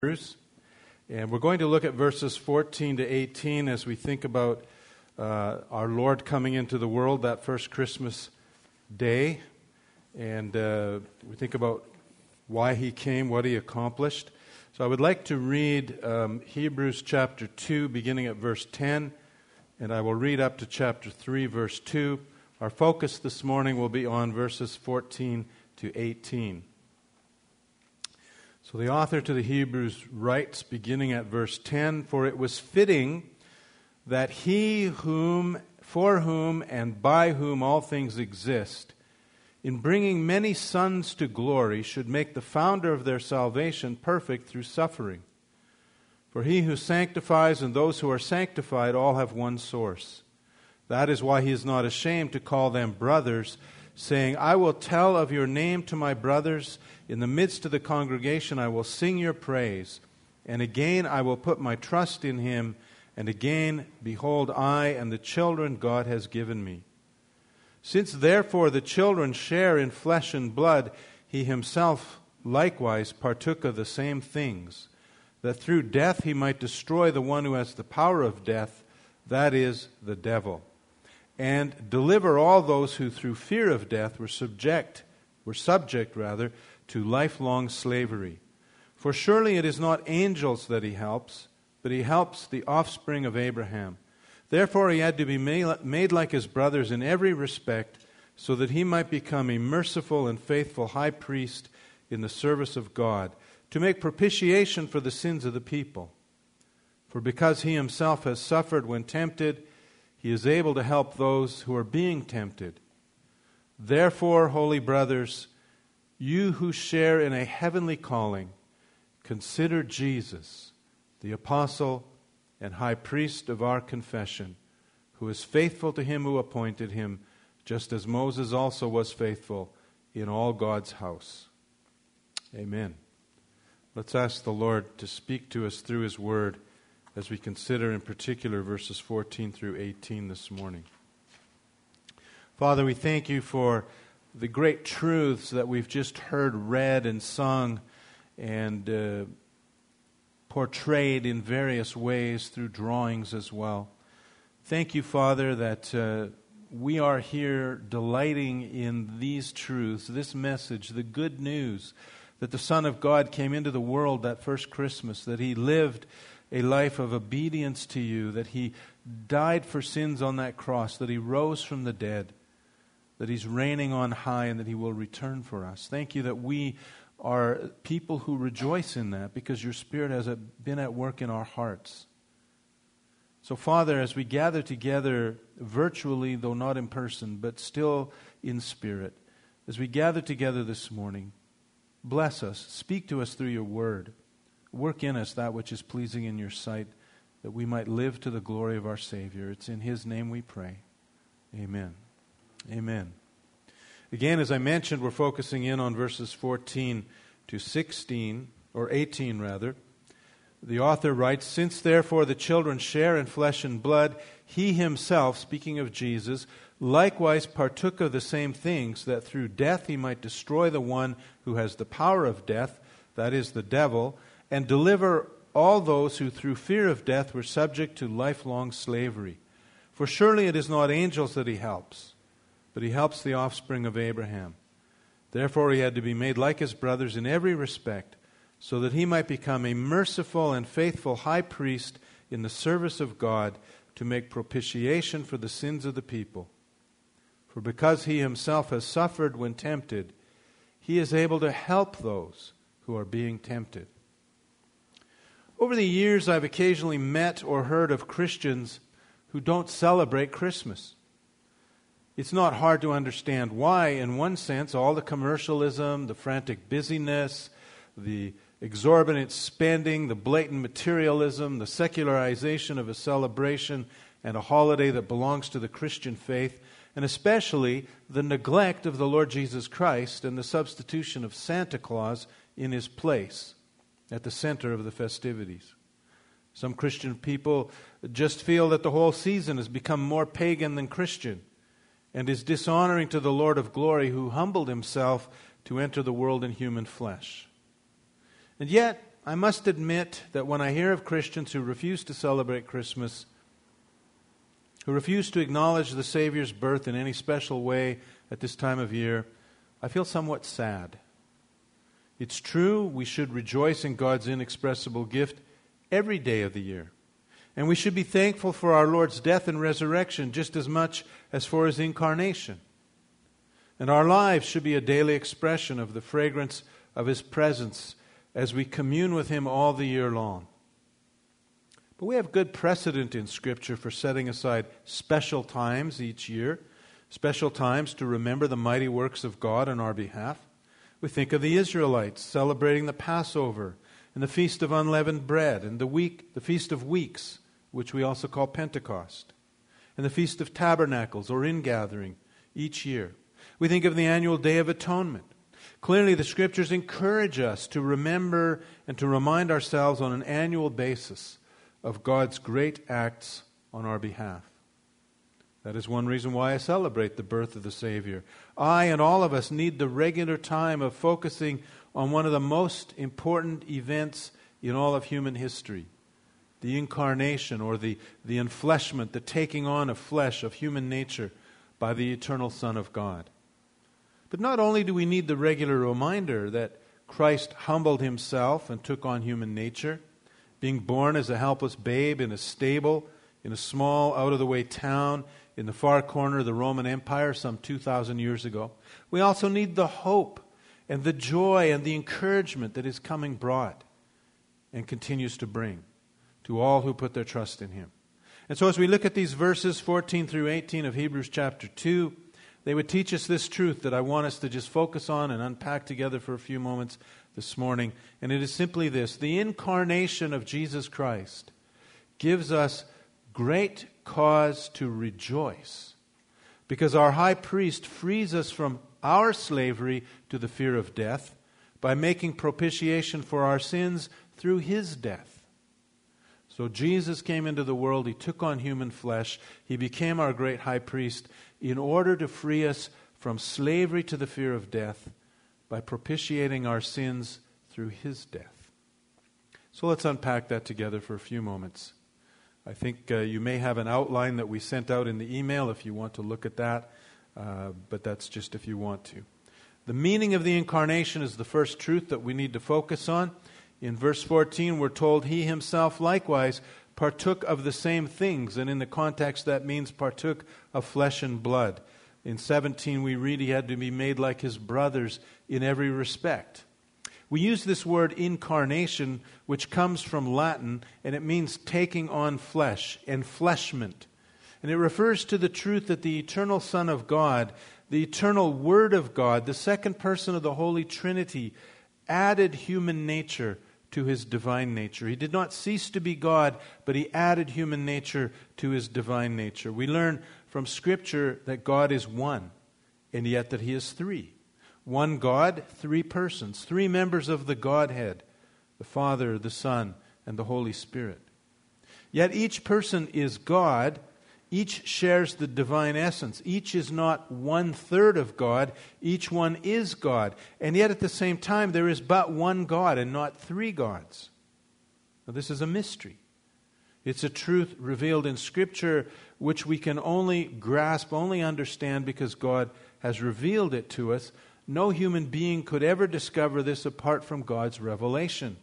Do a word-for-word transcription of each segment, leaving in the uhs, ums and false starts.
Hebrews, and we're going to look at verses fourteen to eighteen as we think about uh, our Lord coming into the world that first Christmas day, and uh, we think about why He came, what He accomplished. So I would like to read um, Hebrews chapter two, beginning at verse ten, and I will read up to chapter three, verse two. Our focus this morning will be on verses fourteen to eighteen. So the author to the Hebrews writes, beginning at verse ten, "For it was fitting that He whom, for whom and by whom all things exist, in bringing many sons to glory, should make the founder of their salvation perfect through suffering. For He who sanctifies and those who are sanctified all have one source. That is why He is not ashamed to call them brothers, saying, 'I will tell of your name to my brothers. In the midst of the congregation I will sing your praise. And again I will put my trust in Him. And again, behold, I and the children God has given me. Since therefore the children share in flesh and blood, He Himself likewise partook of the same things, that through death He might destroy the one who has the power of death, that is, the devil, and deliver all those who through fear of death were subject, were subject rather, to lifelong slavery. For surely it is not angels that He helps, but He helps the offspring of Abraham. Therefore He had to be made like His brothers in every respect, so that He might become a merciful and faithful high priest in the service of God, to make propitiation for the sins of the people. For because He Himself has suffered when tempted, He is able to help those who are being tempted. Therefore, holy brothers, you who share in a heavenly calling, consider Jesus, the apostle and high priest of our confession, who is faithful to Him who appointed Him, just as Moses also was faithful in all God's house. Amen. Let's ask the Lord to speak to us through His word as we consider in particular verses fourteen through eighteen this morning. Father, we thank You for the great truths that we've just heard read and sung and uh, portrayed in various ways through drawings as well. Thank You, Father, that uh, we are here delighting in these truths, this message, the good news that the Son of God came into the world that first Christmas, that He lived a life of obedience to You, that He died for sins on that cross, that He rose from the dead, that He's reigning on high, and that He will return for us. Thank You that we are people who rejoice in that because Your Spirit has been at work in our hearts. So, Father, as we gather together virtually, though not in person, but still in spirit, as we gather together this morning, bless us, speak to us through Your word, work in us that which is pleasing in Your sight, that we might live to the glory of our Savior. It's in His name we pray. Amen. Amen. Again, as I mentioned, we're focusing in on verses fourteen to sixteen, or eighteen rather. The author writes, "Since therefore the children share in flesh and blood, He Himself," speaking of Jesus, "likewise partook of the same things, that through death He might destroy the one who has the power of death, that is, the devil, and deliver all those who through fear of death were subject to lifelong slavery. For surely it is not angels that He helps, but He helps the offspring of Abraham. Therefore He had to be made like His brothers in every respect, so that He might become a merciful and faithful high priest in the service of God, to make propitiation for the sins of the people. For because He Himself has suffered when tempted, He is able to help those who are being tempted." Over the years, I've occasionally met or heard of Christians who don't celebrate Christmas. It's not hard to understand why. In one sense, all the commercialism, the frantic busyness, the exorbitant spending, the blatant materialism, the secularization of a celebration and a holiday that belongs to the Christian faith, and especially the neglect of the Lord Jesus Christ and the substitution of Santa Claus in His place at the center of the festivities. Some Christian people just feel that the whole season has become more pagan than Christian and is dishonoring to the Lord of glory, who humbled Himself to enter the world in human flesh. And yet, I must admit that when I hear of Christians who refuse to celebrate Christmas, who refuse to acknowledge the Savior's birth in any special way at this time of year, I feel somewhat sad. It's true, we should rejoice in God's inexpressible gift every day of the year. And we should be thankful for our Lord's death and resurrection just as much as for His incarnation. And our lives should be a daily expression of the fragrance of His presence as we commune with Him all the year long. But we have good precedent in Scripture for setting aside special times each year, special times to remember the mighty works of God on our behalf. We think of the Israelites celebrating the Passover and the Feast of Unleavened Bread and the week, the Feast of Weeks, which we also call Pentecost, and the Feast of Tabernacles or Ingathering each year. We think of the annual Day of Atonement. Clearly, the Scriptures encourage us to remember and to remind ourselves on an annual basis of God's great acts on our behalf. That is one reason why I celebrate the birth of the Savior. I and all of us need the regular time of focusing on one of the most important events in all of human history, the incarnation or the, the enfleshment, the taking on of flesh, of human nature by the eternal Son of God. But not only do we need the regular reminder that Christ humbled Himself and took on human nature, being born as a helpless babe in a stable, in a small, out-of-the-way town in the far corner of the Roman Empire some two thousand years ago. We also need the hope and the joy and the encouragement that His coming brought and continues to bring to all who put their trust in Him. And so as we look at these verses fourteen through eighteen of Hebrews chapter two, they would teach us this truth that I want us to just focus on and unpack together for a few moments this morning. And it is simply this: the incarnation of Jesus Christ gives us great cause to rejoice, because our high priest frees us from our slavery to the fear of death by making propitiation for our sins through His death. So Jesus came into the world, He took on human flesh, He became our great high priest in order to free us from slavery to the fear of death by propitiating our sins through His death. So let's unpack that together for a few moments. I think uh, you may have an outline that we sent out in the email if you want to look at that, uh, but that's just if you want to. The meaning of the incarnation is the first truth that we need to focus on. In verse fourteen, we're told He Himself likewise partook of the same things, and in the context that means partook of flesh and blood. In seventeen we read He had to be made like His brothers in every respect. We use this word incarnation, which comes from Latin, and it means taking on flesh, enfleshment. And it refers to the truth that the eternal Son of God, the eternal Word of God, the second person of the Holy Trinity, added human nature to His divine nature. He did not cease to be God, but He added human nature to His divine nature. We learn from Scripture that God is one, and yet that He is three. One God, three persons, three members of the Godhead, the Father, the Son, and the Holy Spirit. Yet each person is God. Each shares the divine essence. Each is not one-third of God. Each one is God. And yet at the same time, there is but one God and not three gods. Now, this is a mystery. It's a truth revealed in Scripture which we can only grasp, only understand because God has revealed it to us. No human being could ever discover this apart from God's revelation.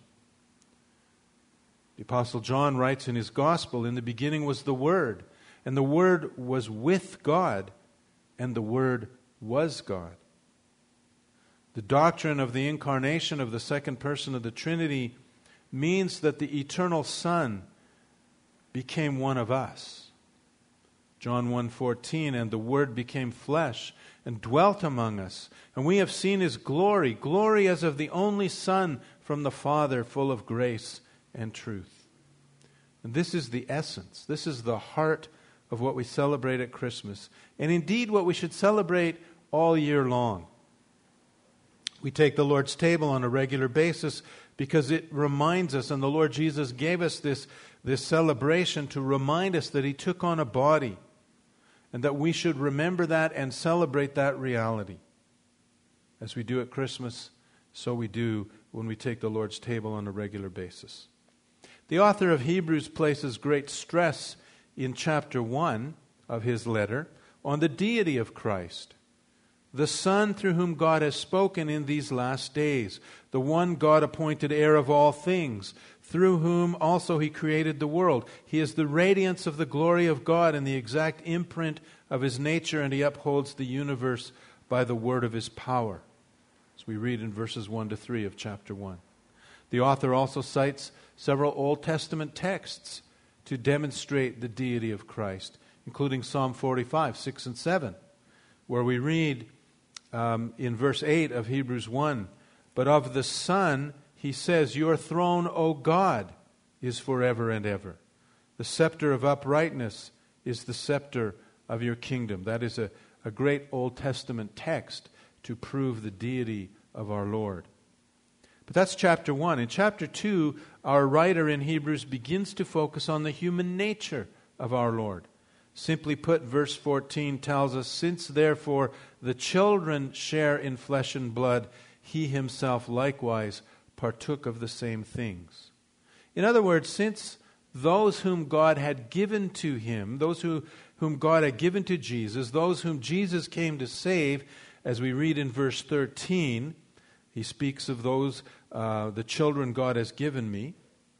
The Apostle John writes in his Gospel, "In the beginning was the Word, and the Word was with God, and the Word was God." The doctrine of the incarnation of the second person of the Trinity means that the eternal Son became one of us. John one fourteen, "And the Word became flesh and dwelt among us, and we have seen His glory, glory as of the only Son from the Father, full of grace and truth." And this is the essence, this is the heart of what we celebrate at Christmas, and indeed what we should celebrate all year long. We take the Lord's table on a regular basis because it reminds us, and the Lord Jesus gave us this, this celebration to remind us that He took on a body, and that we should remember that and celebrate that reality. As we do at Christmas, so we do when we take the Lord's table on a regular basis. The author of Hebrews places great stress in chapter one of his letter on the deity of Christ, the Son through whom God has spoken in these last days, the one God-appointed heir of all things, through whom also he created the world. He is the radiance of the glory of God and the exact imprint of his nature, and he upholds the universe by the word of his power, as we read in verses one to three of chapter one. The author also cites several Old Testament texts to demonstrate the deity of Christ, including Psalm forty-five, six and seven, where we read um, in verse eight of Hebrews one, "But of the Son he says, 'Your throne, O God, is forever and ever. The scepter of uprightness is the scepter of your kingdom.'" That is a, a great Old Testament text to prove the deity of our Lord. But that's chapter one. In chapter two, our writer in Hebrews begins to focus on the human nature of our Lord. Simply put, verse fourteen tells us, "Since therefore the children share in flesh and blood, he himself likewise partook of the same things." In other words, since those whom God had given to him, those who, whom God had given to Jesus, those whom Jesus came to save, as we read in verse thirteen, he speaks of those, uh, the children God has given me.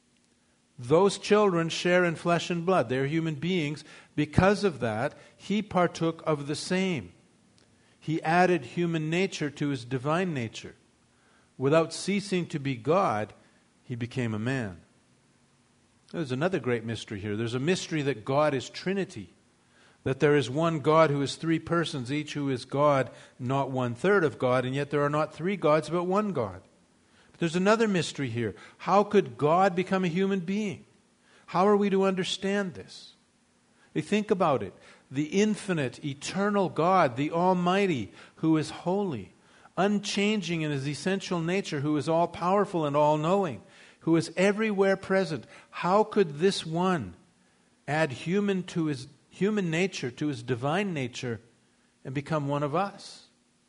Those children share in flesh and blood. They're human beings. Because of that, he partook of the same. He added human nature to his divine nature. Without ceasing to be God, he became a man. There's another great mystery here. There's a mystery that God is Trinity, that there is one God who is three persons, each who is God, not one-third of God, and yet there are not three gods but one God. But there's another mystery here. How could God become a human being? How are we to understand this? You think about it. The infinite, eternal God, the Almighty, who is holy, unchanging in his essential nature, who is all-powerful and all-knowing, who is everywhere present. How could this one add human to his human nature, to his divine nature, and become one of us?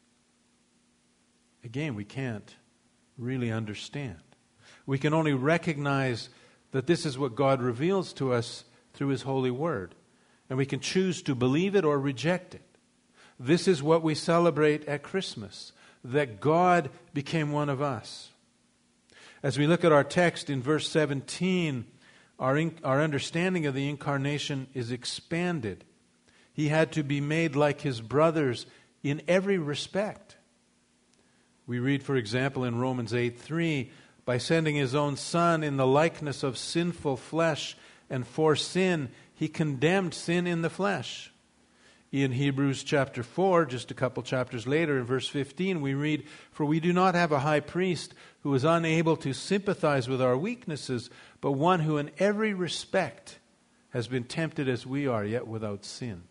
Again, we can't really understand. We can only recognize that this is what God reveals to us through his holy word, and we can choose to believe it or reject it. This is what we celebrate at Christmas, that God became one of us. As we look at our text in verse seventeen, our, in, our understanding of the incarnation is expanded. He had to be made like his brothers in every respect. We read, for example, in Romans eight three, "By sending his own Son in the likeness of sinful flesh, and for sin, he condemned sin in the flesh." In Hebrews chapter four, just a couple chapters later, in verse fifteen, we read, "For we do not have a high priest who is unable to sympathize with our weaknesses, but one who in every respect has been tempted as we are, yet without sin."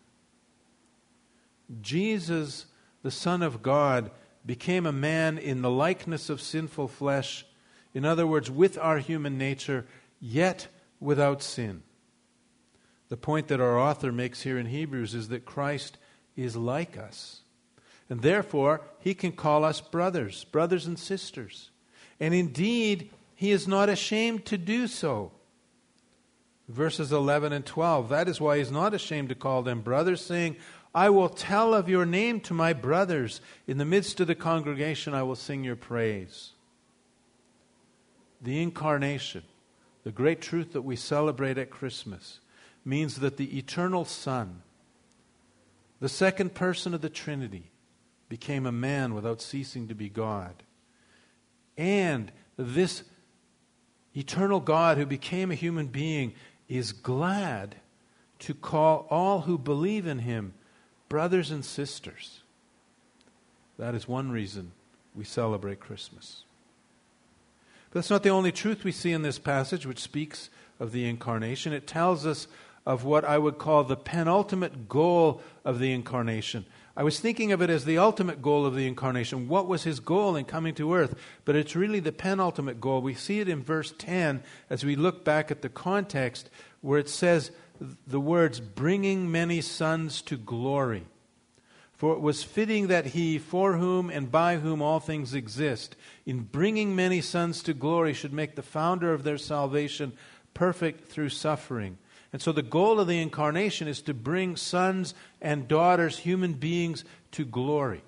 Jesus, the Son of God, became a man in the likeness of sinful flesh, in other words, with our human nature, yet without sin. The point that our author makes here in Hebrews is that Christ is like us. And therefore, he can call us brothers, brothers and sisters. And indeed, he is not ashamed to do so. Verses eleven and twelve, that is why he's not ashamed to call them brothers, saying, "I will tell of your name to my brothers. In the midst of the congregation, I will sing your praise." The incarnation, the great truth that we celebrate at Christmas, means that the eternal Son, the second person of the Trinity, became a man without ceasing to be God. And this eternal God who became a human being is glad to call all who believe in him brothers and sisters. That is one reason we celebrate Christmas. But that's not the only truth we see in this passage which speaks of the incarnation. It tells us of what I would call the penultimate goal of the incarnation. I was thinking of it as the ultimate goal of the incarnation. What was his goal in coming to earth? But it's really the penultimate goal. We see it in verse ten as we look back at the context where it says the words, "bringing many sons to glory." For it was fitting that he, for whom and by whom all things exist, in bringing many sons to glory, should make the founder of their salvation perfect through suffering. And so the goal of the incarnation is to bring sons and daughters, human beings, to glory.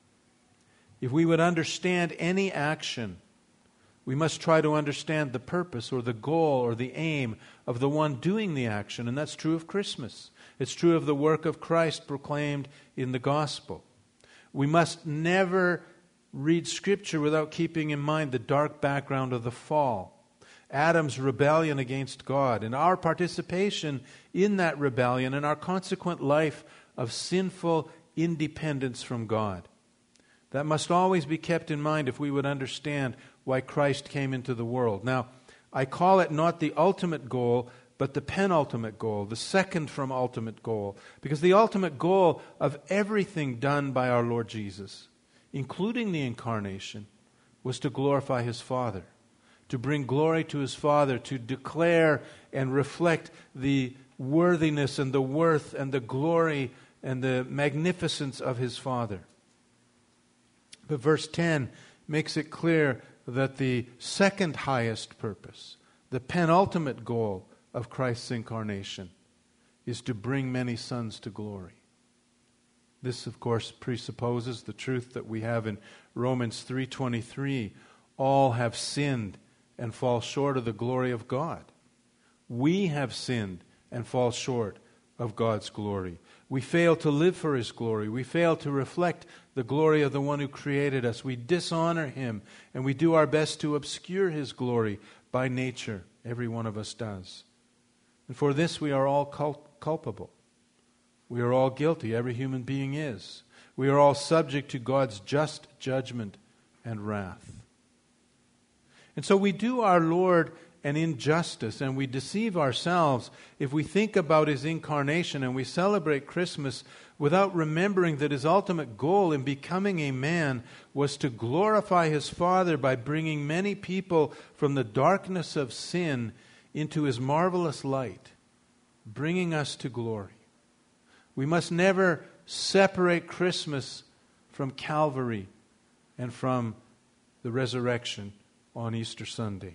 If we would understand any action, we must try to understand the purpose or the goal or the aim of the one doing the action. And that's true of Christmas. It's true of the work of Christ proclaimed in the gospel. We must never read Scripture without keeping in mind the dark background of the fall. Adam's rebellion against God and our participation in that rebellion and our consequent life of sinful independence from God. That must always be kept in mind if we would understand why Christ came into the world. Now, I call it not the ultimate goal, but the penultimate goal, the second from ultimate goal. Because the ultimate goal of everything done by our Lord Jesus, including the incarnation, was to glorify His Father, to bring glory to His Father, to declare and reflect the worthiness and the worth and the glory and the magnificence of His Father. But verse ten makes it clear that the second highest purpose, the penultimate goal of Christ's incarnation, is to bring many sons to glory. This, of course, presupposes the truth that we have in Romans three twenty-three. All have sinned and fall short of the glory of God. We have sinned and fall short of God's glory. We fail to live for His glory. We fail to reflect the glory of the one who created us. We dishonor Him, and we do our best to obscure His glory by nature. Every one of us does. And for this we are all cul- culpable. We are all guilty. Every human being is. We are all subject to God's just judgment and wrath. And so we do our Lord an injustice, and we deceive ourselves if we think about His incarnation and we celebrate Christmas without remembering that His ultimate goal in becoming a man was to glorify His Father by bringing many people from the darkness of sin into His marvelous light, bringing us to glory. We must never separate Christmas from Calvary and from the resurrection on Easter Sunday.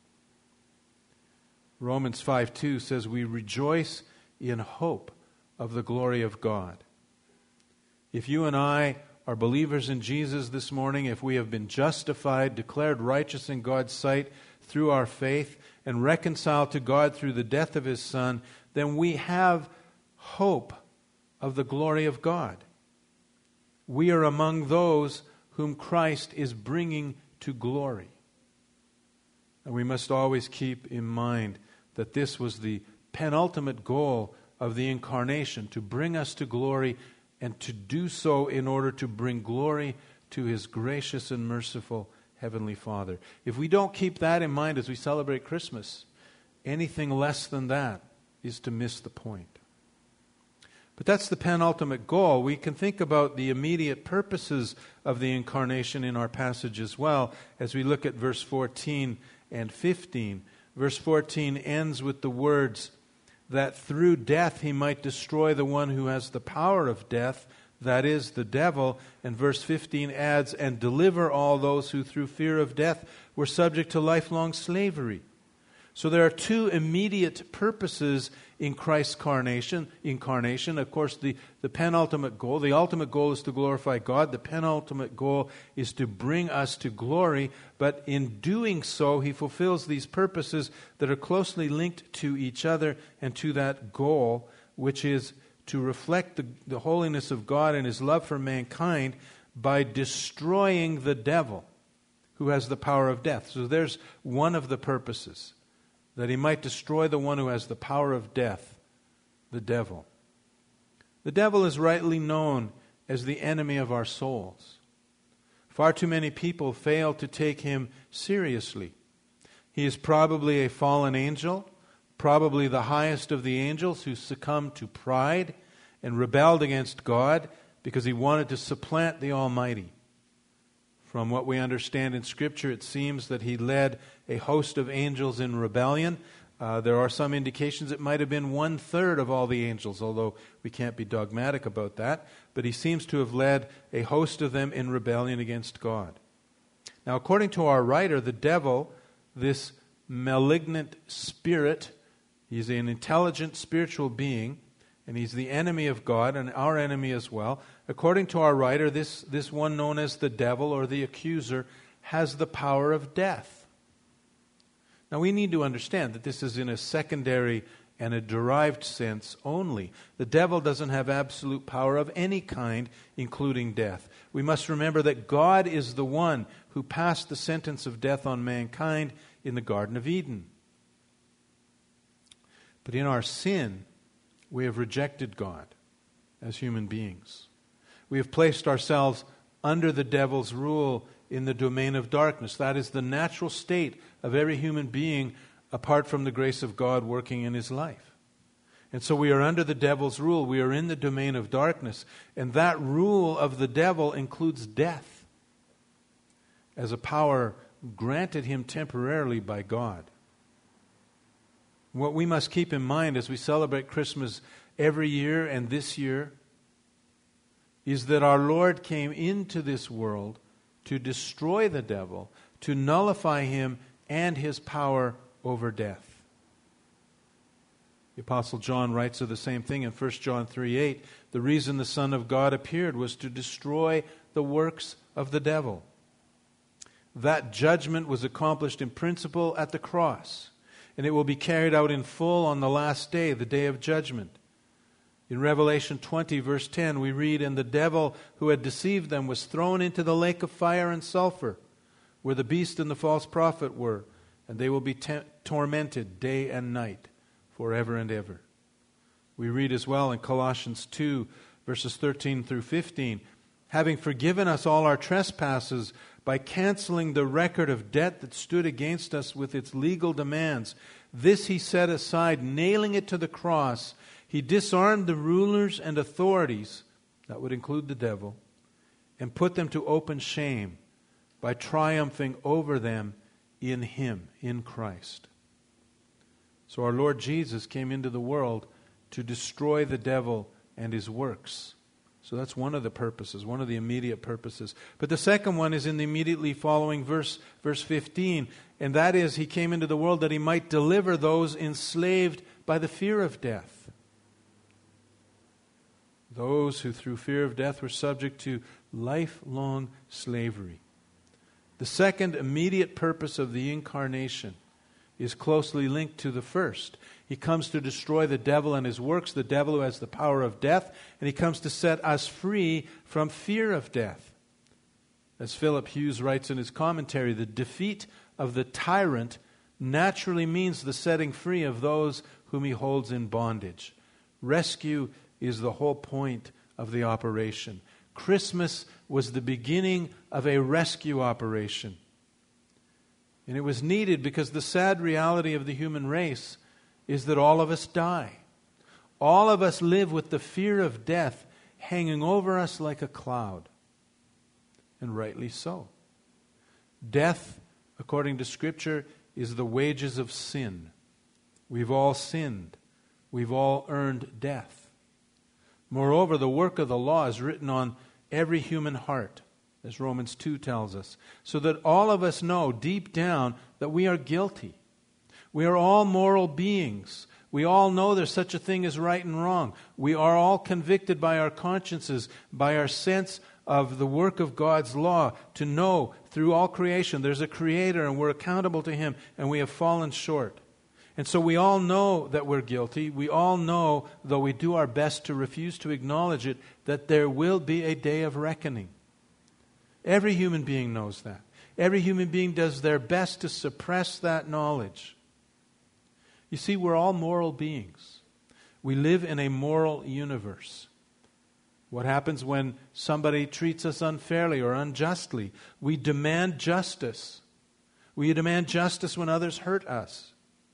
Romans five two says, we rejoice in hope of the glory of God. If you and I are believers in Jesus this morning, if we have been justified, declared righteous in God's sight through our faith, and reconciled to God through the death of His Son, then we have hope of the glory of God. We are among those whom Christ is bringing to glory. And we must always keep in mind that this was the penultimate goal of the incarnation, to bring us to glory, and to do so in order to bring glory to His gracious and merciful Heavenly Father. If we don't keep that in mind as we celebrate Christmas, anything less than that is to miss the point. But that's the penultimate goal. We can think about the immediate purposes of the incarnation in our passage as well as we look at verse fourteen and fifteen. Verse fourteen ends with the words that through death He might destroy the one who has the power of death, that is, the devil. And verse fifteen adds, and deliver all those who through fear of death were subject to lifelong slavery. So there are two immediate purposes in Christ's incarnation. Incarnation, of course, the, the penultimate goal. The ultimate goal is to glorify God. The penultimate goal is to bring us to glory. But in doing so, He fulfills these purposes that are closely linked to each other and to that goal, which is to reflect the, the holiness of God and His love for mankind by destroying the devil who has the power of death. So there's one of the purposes, that He might destroy the one who has the power of death, the devil. The devil is rightly known as the enemy of our souls. Far too many people fail to take him seriously. He is probably a fallen angel, probably the highest of the angels who succumbed to pride and rebelled against God because he wanted to supplant the Almighty. From what we understand in Scripture, it seems that he led a host of angels in rebellion Uh, there are some indications it might have been one-third of all the angels, although we can't be dogmatic about that. But he seems to have led a host of them in rebellion against God. Now, according to our writer, the devil, this malignant spirit, he's an intelligent spiritual being, and he's the enemy of God and our enemy as well. According to our writer, this, this one known as the devil or the accuser has the power of death. Now, we need to understand that this is in a secondary and a derived sense only. The devil doesn't have absolute power of any kind, including death. We must remember that God is the one who passed the sentence of death on mankind in the Garden of Eden. But in our sin, we have rejected God as human beings. We have placed ourselves under the devil's rule in the domain of darkness. That is the natural state of every human being apart from the grace of God working in his life. And so we are under the devil's rule. We are in the domain of darkness. And that rule of the devil includes death as a power granted him temporarily by God. What we must keep in mind as we celebrate Christmas every year and this year is that our Lord came into this world to destroy the devil, to nullify him and his power over death. The Apostle John writes of the same thing in First John three eight. The reason the Son of God appeared was to destroy the works of the devil. That judgment was accomplished in principle at the cross, and it will be carried out in full on the last day, the day of judgment. In Revelation twenty, verse ten, we read, "And the devil who had deceived them was thrown into the lake of fire and sulfur, where the beast and the false prophet were, and they will be te- tormented day and night, forever and ever." We read as well in Colossians two, verses thirteen through fifteen, "Having forgiven us all our trespasses by canceling the record of debt that stood against us with its legal demands, this he set aside, nailing it to the cross. He disarmed the rulers and authorities," that would include the devil, "and put them to open shame by triumphing over them in Him, in Christ." So our Lord Jesus came into the world to destroy the devil and his works. So that's one of the purposes, one of the immediate purposes. But the second one is in the immediately following verse, verse fifteen, and that is, He came into the world that He might deliver those enslaved by the fear of death. Those who through fear of death were subject to lifelong slavery. The second immediate purpose of the incarnation is closely linked to the first. He comes to destroy the devil and his works, the devil who has the power of death, and He comes to set us free from fear of death. As Philip Hughes writes in his commentary, the defeat of the tyrant naturally means the setting free of those whom he holds in bondage. Rescue is the whole point of the operation. Christmas was the beginning of a rescue operation. And it was needed because the sad reality of the human race is that all of us die. All of us live with the fear of death hanging over us like a cloud. And rightly so. Death, according to Scripture, is the wages of sin. We've all sinned. We've all earned death. Moreover, the work of the law is written on every human heart, as Romans two tells us, so that all of us know deep down that we are guilty. We are all moral beings. We all know there's such a thing as right and wrong. We are all convicted by our consciences, by our sense of the work of God's law, to know through all creation there's a Creator and we're accountable to Him and we have fallen short. And so we all know that we're guilty. We all know, though we do our best to refuse to acknowledge it, that there will be a day of reckoning. Every human being knows that. Every human being does their best to suppress that knowledge. You see, we're all moral beings. We live in a moral universe. What happens when somebody treats us unfairly or unjustly? We demand justice. We demand justice when others hurt us.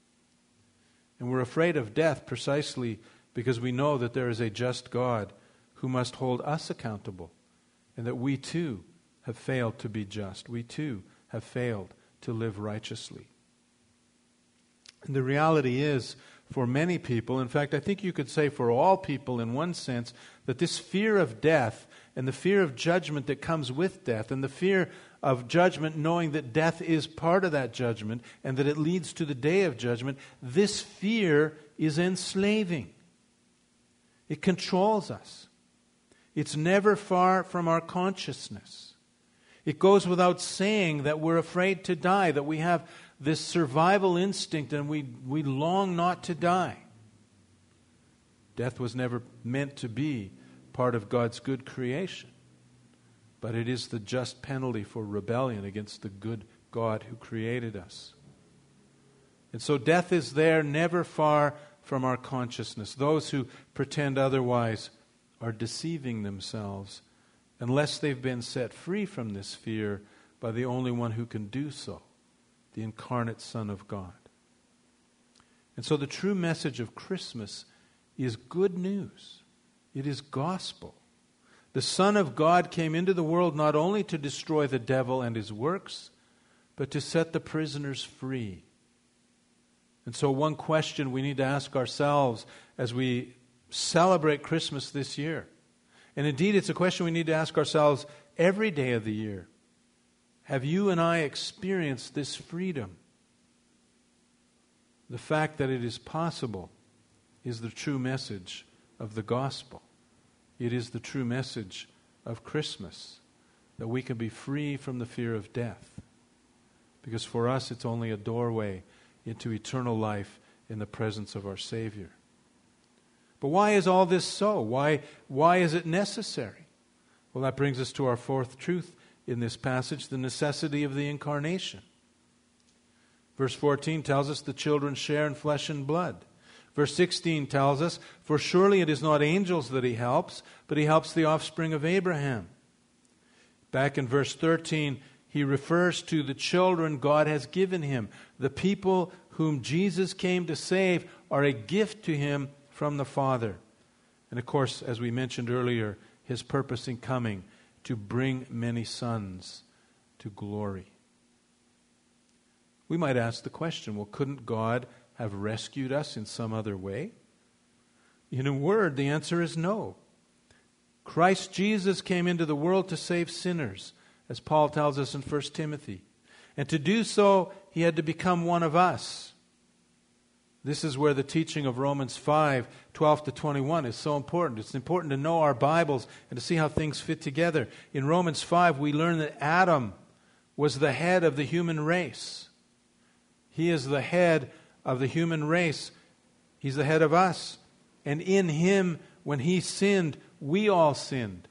And we're afraid of death precisely because we know that there is a just God who must hold us accountable, and that we too have failed to be just. We too have failed to live righteously. And the reality is, for many people, in fact, I think you could say for all people in one sense, that this fear of death and the fear of judgment that comes with death, and the fear of judgment knowing that death is part of that judgment and that it leads to the day of judgment, this fear is enslaving. It controls us. It's never far from our consciousness. It goes without saying that we're afraid to die, that we have this survival instinct and we, we long not to die. Death was never meant to be part of God's good creation, but it is the just penalty for rebellion against the good God who created us. And so death is there, never far from our consciousness. Those who pretend otherwise are deceiving themselves unless they've been set free from this fear by the only one who can do so, the incarnate Son of God. And so the true message of Christmas is good news. It is gospel. The Son of God came into the world not only to destroy the devil and his works, but to set the prisoners free. And so one question we need to ask ourselves as we celebrate Christmas this year, and indeed it's a question we need to ask ourselves every day of the year: have you and I experienced this freedom? The fact that it is possible is the true message of the gospel. It is the true message of Christmas, that we can be free from the fear of death. Because for us it's only a doorway into eternal life in the presence of our Savior. But why is all this so? Why, why is it necessary? Well, that brings us to our fourth truth in this passage, the necessity of the incarnation. Verse fourteen tells us the children share in flesh and blood. Verse sixteen tells us, for surely it is not angels that he helps, but he helps the offspring of Abraham. Back in verse thirteen, he refers to the children God has given him. The people whom Jesus came to save are a gift to him from the Father. And of course, as we mentioned earlier, his purpose in coming to bring many sons to glory. We might ask the question, well, couldn't God have rescued us in some other way? In a word, the answer is no. Christ Jesus came into the world to save sinners, as Paul tells us in First Timothy. And to do so, he had to become one of us. This is where the teaching of Romans five, twelve to twenty-one is so important. It's important to know our Bibles and to see how things fit together. In Romans five, we learn that Adam was the head of the human race. He is the head of the human race. He's the head of us. And in him, when he sinned, we all sinned.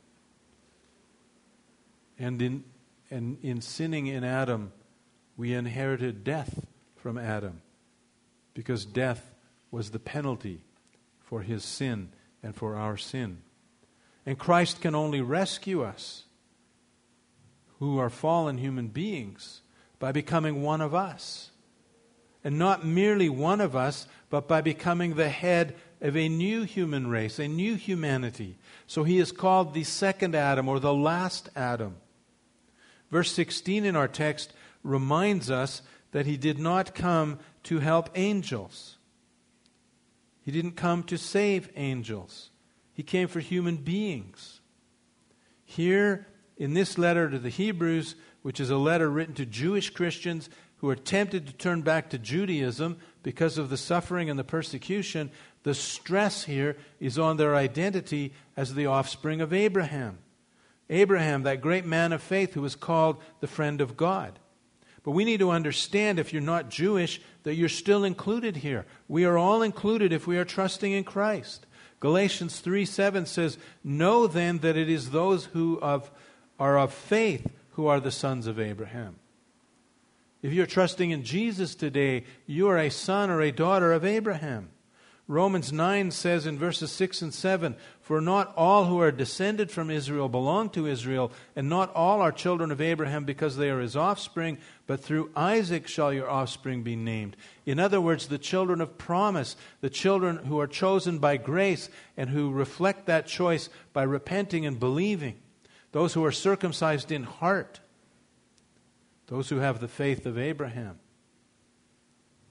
And in, and in sinning in Adam, we inherited death from Adam, because death was the penalty for his sin and for our sin. And Christ can only rescue us, who are fallen human beings, by becoming one of us. And not merely one of us, but by becoming the head of a new human race, a new humanity. So he is called the second Adam, or the last Adam. Verse sixteen in our text reminds us that he did not come to help angels. He didn't come to save angels. He came for human beings. Here, in this letter to the Hebrews, which is a letter written to Jewish Christians who are tempted to turn back to Judaism because of the suffering and the persecution, the stress here is on their identity as the offspring of Abraham. Abraham, that great man of faith who was called the friend of God. But we need to understand, if you're not Jewish, that you're still included here. We are all included if we are trusting in Christ. Galatians three seven says, know then that it is those who of, are of faith who are the sons of Abraham. If you're trusting in Jesus today, you are a son or a daughter of Abraham. Romans nine says in verses six and seven, for not all who are descended from Israel belong to Israel, and not all are children of Abraham because they are his offspring, but through Isaac shall your offspring be named. In other words, the children of promise, the children who are chosen by grace and who reflect that choice by repenting and believing. Those who are circumcised in heart. Those who have the faith of Abraham.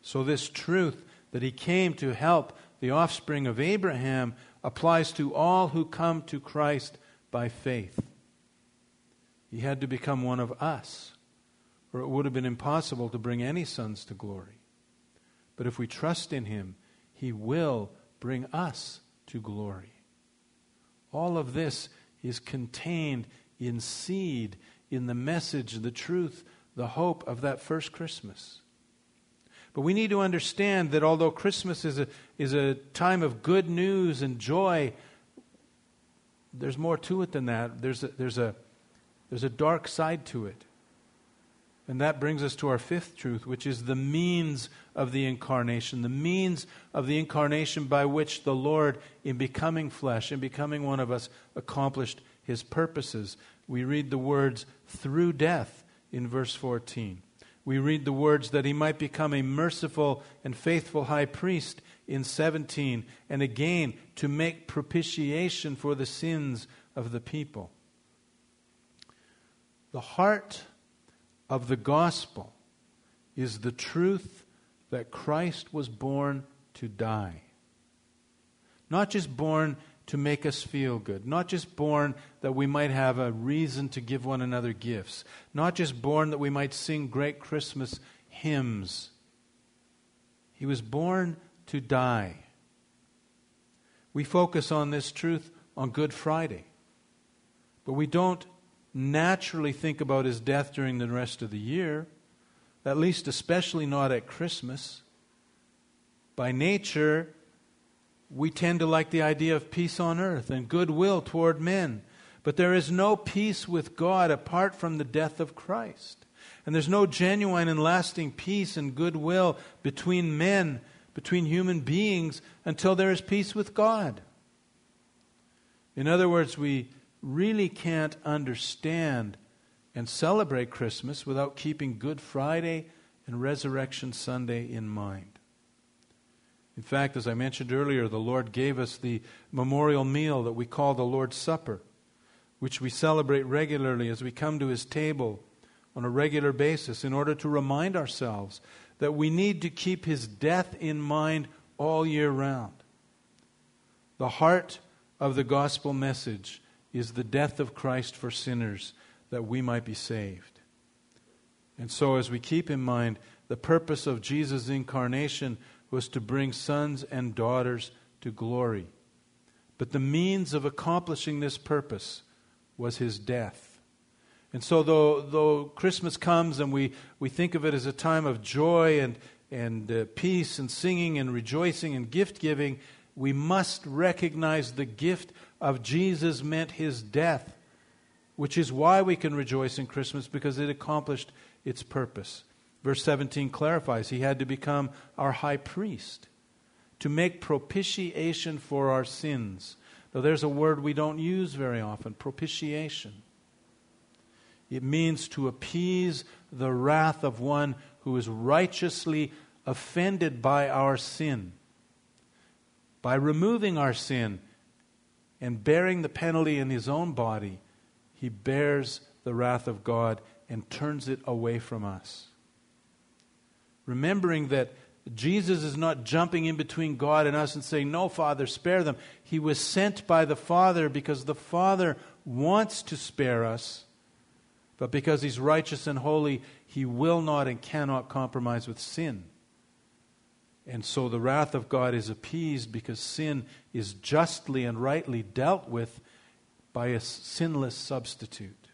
So this truth that he came to help the offspring of Abraham applies to all who come to Christ by faith. He had to become one of us, or it would have been impossible to bring any sons to glory. But if we trust in him, he will bring us to glory. All of this is contained in seed, in the message, the truth, the hope of that first Christmas. But we need to understand that although Christmas is a, is a time of good news and joy, there's more to it than that. There's a, there's a, there's a dark side to it. And that brings us to our fifth truth, which is the means of the incarnation. The means of the incarnation by which the Lord, in becoming flesh, in becoming one of us, accomplished his purposes. We read the words, through death, in verse fourteen. We read the words that he might become a merciful and faithful high priest in seventeen, and again to make propitiation for the sins of the people. The heart of the gospel is the truth that Christ was born to die. Not just born to make us feel good. Not just born that we might have a reason to give one another gifts. Not just born that we might sing great Christmas hymns. He was born to die. We focus on this truth on Good Friday. But we don't naturally think about his death during the rest of the year. At least especially not at Christmas. By nature, we tend to like the idea of peace on earth and goodwill toward men. But there is no peace with God apart from the death of Christ. And there's no genuine and lasting peace and goodwill between men, between human beings, until there is peace with God. In other words, we really can't understand and celebrate Christmas without keeping Good Friday and Resurrection Sunday in mind. In fact, as I mentioned earlier, the Lord gave us the memorial meal that we call the Lord's Supper, which we celebrate regularly as we come to his table on a regular basis in order to remind ourselves that we need to keep his death in mind all year round. The heart of the gospel message is the death of Christ for sinners that we might be saved. And so as we keep in mind the purpose of Jesus' incarnation was to bring sons and daughters to glory. But the means of accomplishing this purpose was his death. And so though, though Christmas comes and we, we think of it as a time of joy and, and uh, peace and singing and rejoicing and gift-giving, we must recognize the gift of Jesus meant his death, which is why we can rejoice in Christmas, because it accomplished its purpose. Verse seventeen clarifies he had to become our high priest to make propitiation for our sins. Now there's a word we don't use very often, propitiation. It means to appease the wrath of one who is righteously offended by our sin. By removing our sin and bearing the penalty in his own body, he bears the wrath of God and turns it away from us. Remembering that Jesus is not jumping in between God and us and saying, "No, Father, spare them." He was sent by the Father because the Father wants to spare us, but because he's righteous and holy, he will not and cannot compromise with sin. And so the wrath of God is appeased because sin is justly and rightly dealt with by a sinless substitute.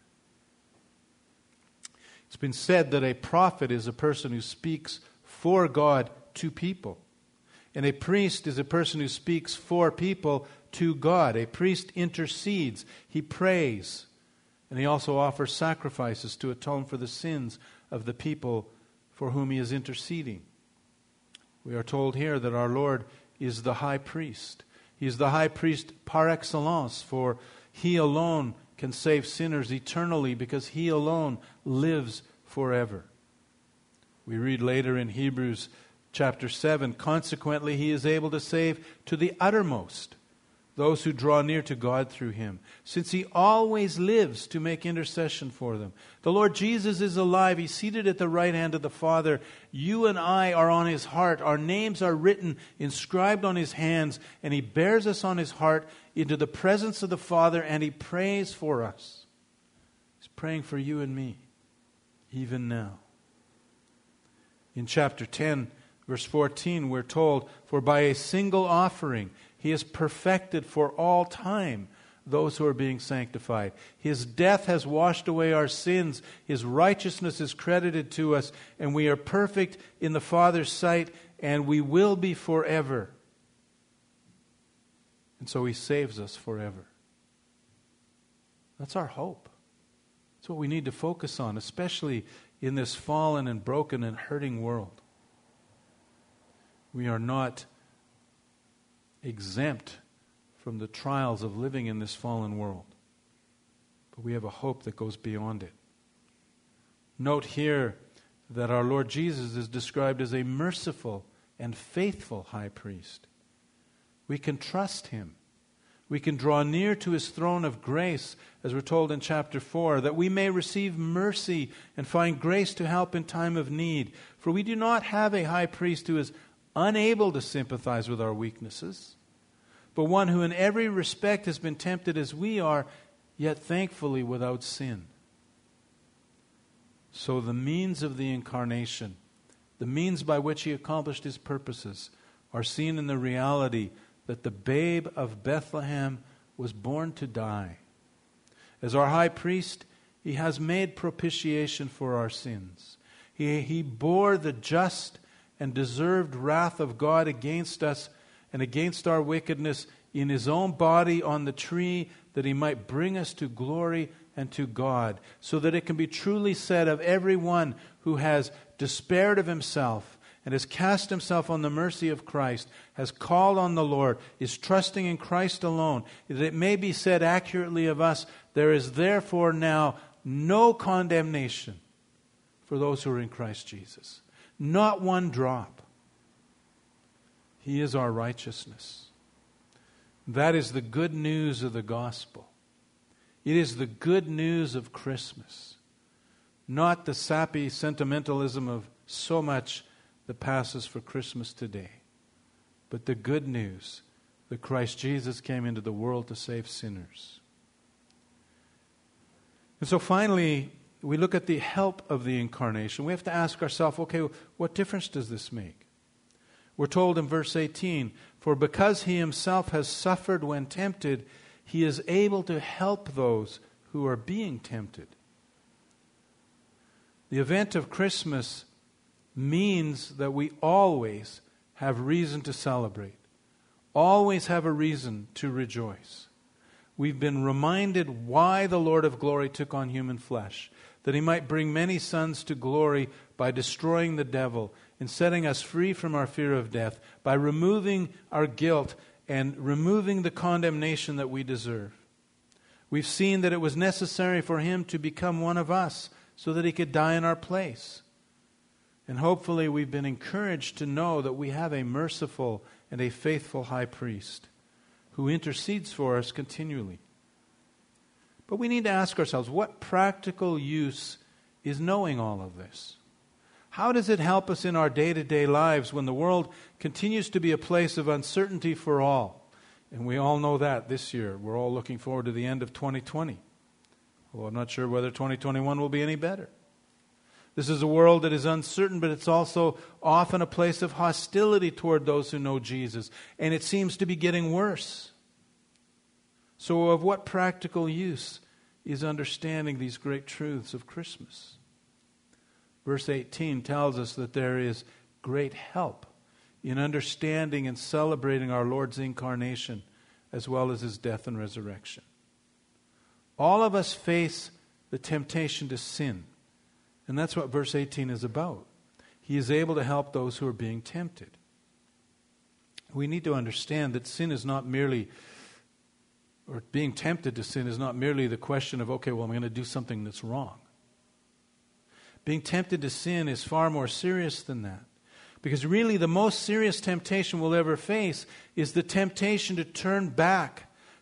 It's been said that a prophet is a person who speaks for God to people. And a priest is a person who speaks for people to God. A priest intercedes. He prays. And he also offers sacrifices to atone for the sins of the people for whom he is interceding. We are told here that our Lord is the high priest. He is the high priest par excellence, for he alone can save sinners eternally because he alone lives forever. We read later in Hebrews chapter seven, consequently he is able to save to the uttermost those who draw near to God through him, since he always lives to make intercession for them. The Lord Jesus is alive. He's seated at the right hand of the Father. You and I are on his heart. Our names are written, inscribed on his hands, and he bears us on his heart into the presence of the Father, and he prays for us. He's praying for you and me, even now. In chapter ten, verse fourteen, we're told, "For by a single offering he has perfected for all time those who are being sanctified. His death has washed away our sins. His righteousness is credited to us, and we are perfect in the Father's sight, and we will be forever." And so he saves us forever. That's our hope. That's what we need to focus on, especially in this fallen and broken and hurting world. We are not exempt from the trials of living in this fallen world, but we have a hope that goes beyond it. Note here that our Lord Jesus is described as a merciful and faithful high priest. We can trust him. We can draw near to his throne of grace, as we're told in chapter four, that we may receive mercy and find grace to help in time of need. For we do not have a high priest who is unable to sympathize with our weaknesses, but one who in every respect has been tempted as we are, yet thankfully without sin. So the means of the incarnation, the means by which he accomplished his purposes, are seen in the reality that the babe of Bethlehem was born to die. As our high priest, he has made propitiation for our sins. He, he bore the just and deserved wrath of God against us and against our wickedness in his own body on the tree, that he might bring us to glory and to God, so that it can be truly said of everyone who has despaired of himself and has cast himself on the mercy of Christ, has called on the Lord, is trusting in Christ alone, that it may be said accurately of us, there is therefore now no condemnation for those who are in Christ Jesus. Not one drop. He is our righteousness. That is the good news of the gospel. It is the good news of Christmas. Not the sappy sentimentalism of so much that passes for Christmas today, but the good news that Christ Jesus came into the world to save sinners. And so finally, we look at the help of the incarnation. We have to ask ourselves, okay, what difference does this make? We're told in verse eighteen, "For because he himself has suffered when tempted, he is able to help those who are being tempted." The event of Christmas means that we always have reason to celebrate, always have a reason to rejoice. We've been reminded why the Lord of glory took on human flesh, that he might bring many sons to glory by destroying the devil and setting us free from our fear of death, by removing our guilt and removing the condemnation that we deserve. We've seen that it was necessary for him to become one of us so that he could die in our place. And hopefully we've been encouraged to know that we have a merciful and a faithful high priest who intercedes for us continually. But we need to ask ourselves, what practical use is knowing all of this? How does it help us in our day-to-day lives when the world continues to be a place of uncertainty for all? And we all know that this year. We're all looking forward to the end of twenty twenty. Well, I'm not sure whether twenty twenty-one will be any better. This is a world that is uncertain, but it's also often a place of hostility toward those who know Jesus. And it seems to be getting worse. So of what practical use is understanding these great truths of Christmas? Verse eighteen tells us that there is great help in understanding and celebrating our Lord's incarnation as well as his death and resurrection. All of us face the temptation to sin. And that's what verse eighteen is about. He is able to help those who are being tempted. We need to understand that sin is not merely, or being tempted to sin is not merely the question of, okay, well, I'm going to do something that's wrong. Being tempted to sin is far more serious than that. Because really the most serious temptation we'll ever face is the temptation to turn back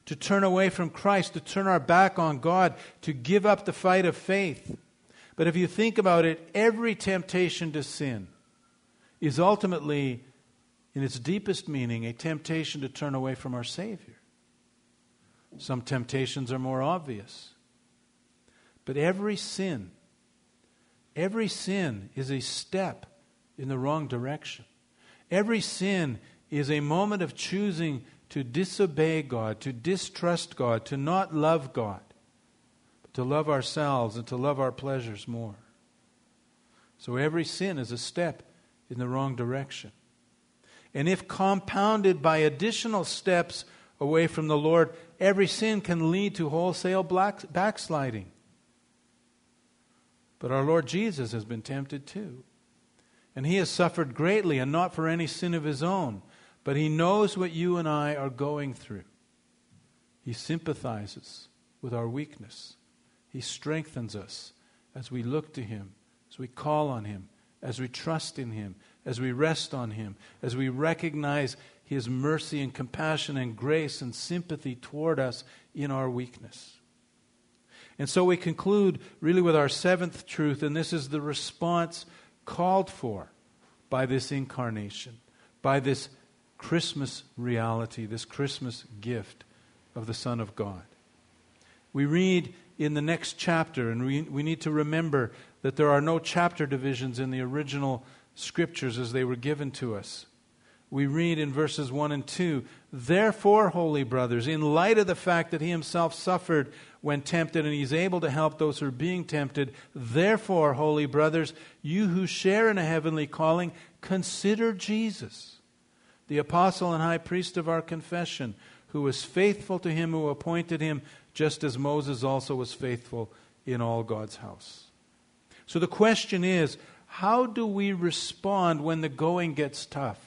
to turn away from Christ, to turn our back on God, to give up the fight of faith. But if you think about it, every temptation to sin is ultimately, in its deepest meaning, a temptation to turn away from our Savior. Some temptations are more obvious. But every sin, every sin is a step in the wrong direction. Every sin is a moment of choosing to disobey God, to distrust God, to not love God, but to love ourselves and to love our pleasures more. So every sin is a step in the wrong direction. And if compounded by additional steps away from the Lord, every sin can lead to wholesale black, backsliding. But our Lord Jesus has been tempted too. And He has suffered greatly, and not for any sin of His own. But He knows what you and I are going through. He sympathizes with our weakness. He strengthens us as we look to Him, as we call on Him, as we trust in Him, as we rest on Him, as we recognize His mercy and compassion and grace and sympathy toward us in our weakness. And so we conclude really with our seventh truth, and this is the response called for by this incarnation, by this Christmas reality, this Christmas gift of the Son of God. We read in the next chapter, and we, we need to remember that there are no chapter divisions in the original scriptures as they were given to us. We read in verses one and two, "Therefore, holy brothers, in light of the fact that He Himself suffered when tempted and He's able to help those who are being tempted, therefore, holy brothers, you who share in a heavenly calling, consider Jesus, the apostle and high priest of our confession, who was faithful to Him who appointed Him, just as Moses also was faithful in all God's house." So the question is, how do we respond when the going gets tough?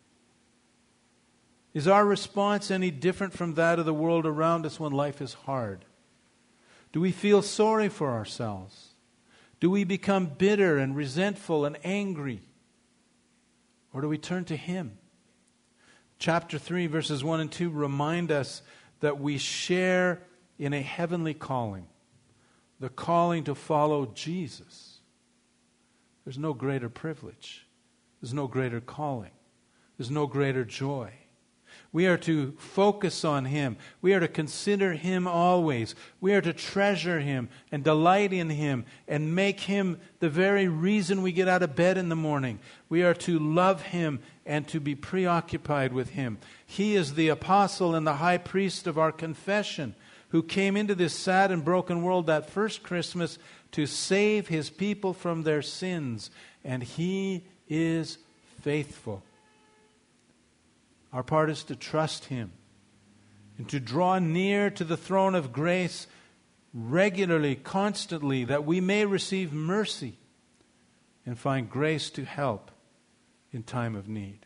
Is our response any different from that of the world around us when life is hard? Do we feel sorry for ourselves? Do we become bitter and resentful and angry? Or do we turn to Him? Chapter three, verses one and two remind us that we share in a heavenly calling, the calling to follow Jesus. There's no greater privilege. There's no greater calling. There's no greater joy. We are to focus on Him. We are to consider Him always. We are to treasure Him and delight in Him and make Him the very reason we get out of bed in the morning. We are to love Him and to be preoccupied with Him. He is the apostle and the high priest of our confession, who came into this sad and broken world that first Christmas to save His people from their sins. And He is faithful. Our part is to trust Him and to draw near to the throne of grace regularly, constantly, that we may receive mercy and find grace to help in time of need.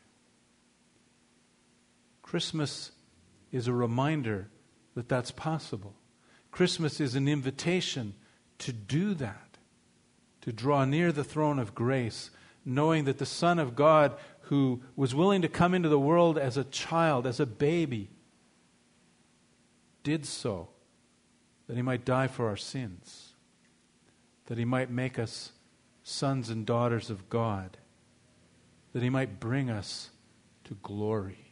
Christmas is a reminder that that's possible. Christmas is an invitation to do that, to draw near the throne of grace, knowing that the Son of God, who was willing to come into the world as a child, as a baby, did so that He might die for our sins, that He might make us sons and daughters of God, that He might bring us to glory.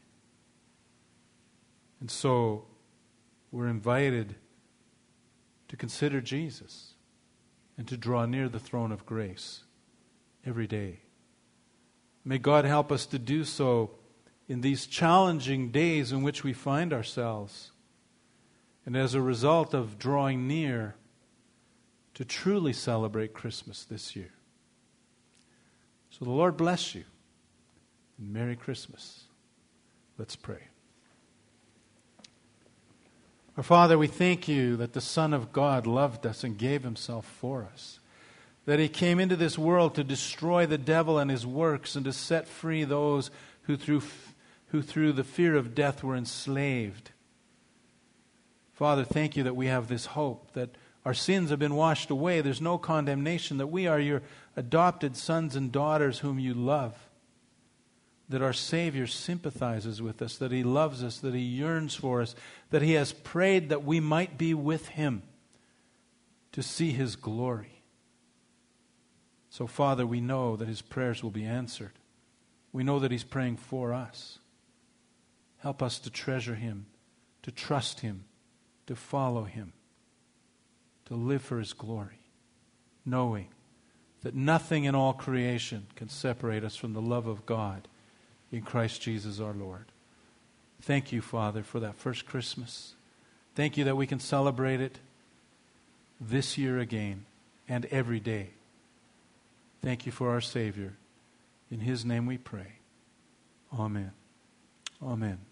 And so we're invited to consider Jesus and to draw near the throne of grace every day. May God help us to do so in these challenging days in which we find ourselves, and as a result of drawing near, to truly celebrate Christmas this year. So the Lord bless you, and Merry Christmas. Let's pray. Our Father, we thank You that the Son of God loved us and gave Himself for us, that He came into this world to destroy the devil and his works and to set free those who through, who through the fear of death were enslaved. Father, thank You that we have this hope, that our sins have been washed away. There's no condemnation, that we are Your adopted sons and daughters whom You love. that our Savior sympathizes with us, that He loves us, that He yearns for us, that He has prayed that we might be with Him to see His glory. So, Father, we know that His prayers will be answered. We know that He's praying for us. Help us to treasure Him, to trust Him, to follow Him, to live for His glory, knowing that nothing in all creation can separate us from the love of God in Christ Jesus our Lord. Thank you, Father, for that first Christmas. Thank you that we can celebrate it this year again and every day. Thank you for our Savior. In His name we pray. Amen. Amen.